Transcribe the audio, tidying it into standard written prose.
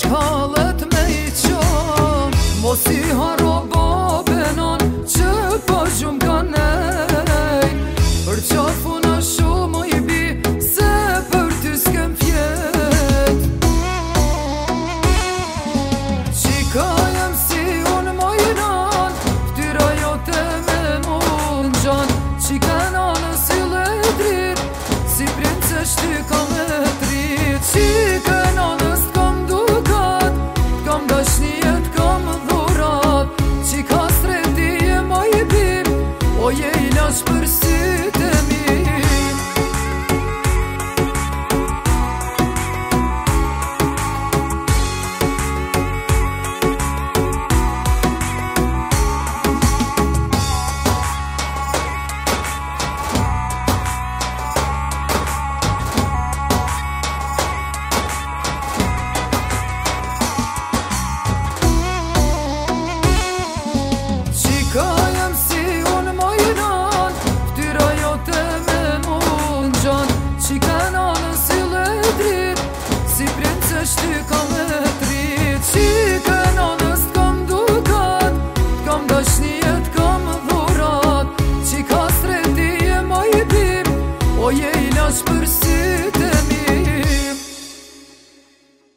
shkallet me I qon Mos I haro babenon që po gjumë ka nejt Për qafu në shumë I bi se për ty s'kem fjet Qika jem si unë mojnan Ftyra jote me mund gjan Qika nanë si ledrit Si princesh ty ka me trit Qika nanë s'kam dukat T'kam dashnijet kam dhurat Qika streti e moj bim O je ilaç për sytë e mi Qika jem si unë mojnan Ftyra jote me mund gjan Qika nanë si ledrit Si princesh ty ka me trit Qika nanë s'kam dukat T'kam dashnijet kam dhurat Qika streti e moj bim O je ilaç për